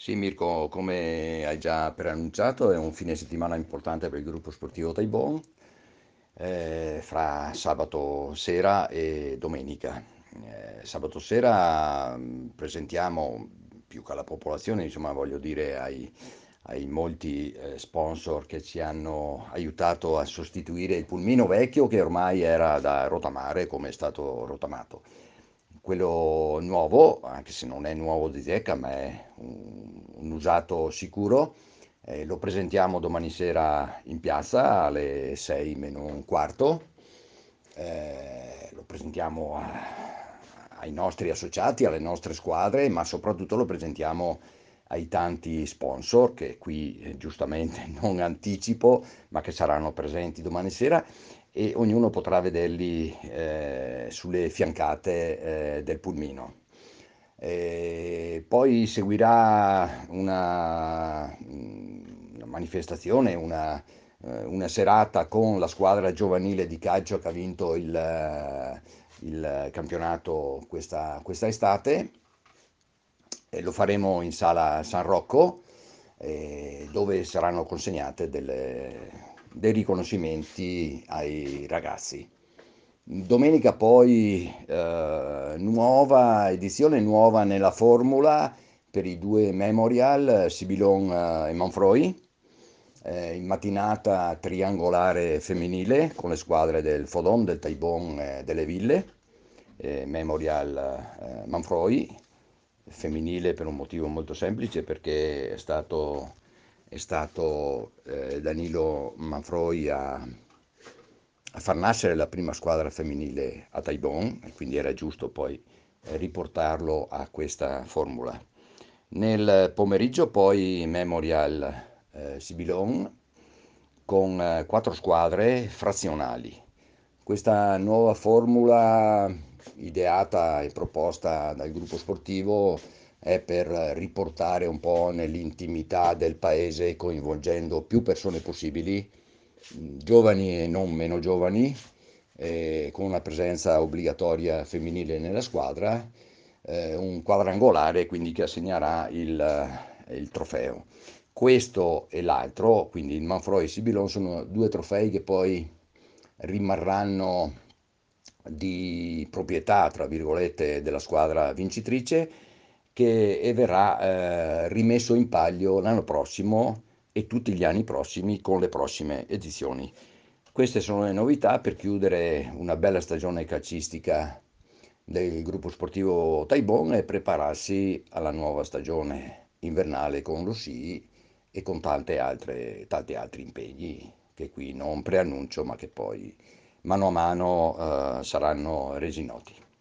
Sì, Mirko, come hai già preannunciato, è un fine settimana importante per il gruppo sportivo Taibon, fra sabato sera e domenica. Sabato sera presentiamo più che alla popolazione, insomma, voglio dire ai molti sponsor che ci hanno aiutato a sostituire il pulmino vecchio che ormai era da rotamare come è stato rotamato. Quello nuovo, anche se non è nuovo di zecca, ma è un usato sicuro, lo presentiamo domani sera in piazza alle 6 meno un quarto. Lo presentiamo ai nostri associati, alle nostre squadre, ma soprattutto lo presentiamo ai tanti sponsor che qui giustamente non anticipo, ma che saranno presenti domani sera e ognuno potrà vederli sulle fiancate del pulmino. Poi seguirà una manifestazione, una serata con la squadra giovanile di calcio che ha vinto il campionato questa estate. E lo faremo in sala San Rocco, dove saranno consegnate dei riconoscimenti ai ragazzi. Domenica poi nuova edizione, nuova nella formula per i due memorial, Sibilon e Manfroi, in mattinata triangolare femminile con le squadre del Fodon, del Taibon e delle Ville, Memorial Manfroi, femminile per un motivo molto semplice perché è stato Danilo Manfroi a far nascere la prima squadra femminile a Taibon e quindi era giusto poi riportarlo a questa formula. Nel pomeriggio poi Memorial Sibilon con quattro squadre frazionali. Questa nuova formula ideata e proposta dal gruppo sportivo è per riportare un po' nell'intimità del paese, coinvolgendo più persone possibili, giovani e non meno giovani, con una presenza obbligatoria femminile nella squadra, un quadrangolare quindi che assegnerà il trofeo. Questo e l'altro, quindi il Manfroi e il Sibilon, sono due trofei che poi rimarranno di proprietà, tra virgolette, della squadra vincitrice e verrà rimesso in palio l'anno prossimo e tutti gli anni prossimi con le prossime edizioni. Queste sono le novità per chiudere una bella stagione calcistica del gruppo sportivo Taibon e prepararsi alla nuova stagione invernale con lo sci e con tanti altri impegni che qui non preannuncio, ma che poi mano a mano saranno resi noti.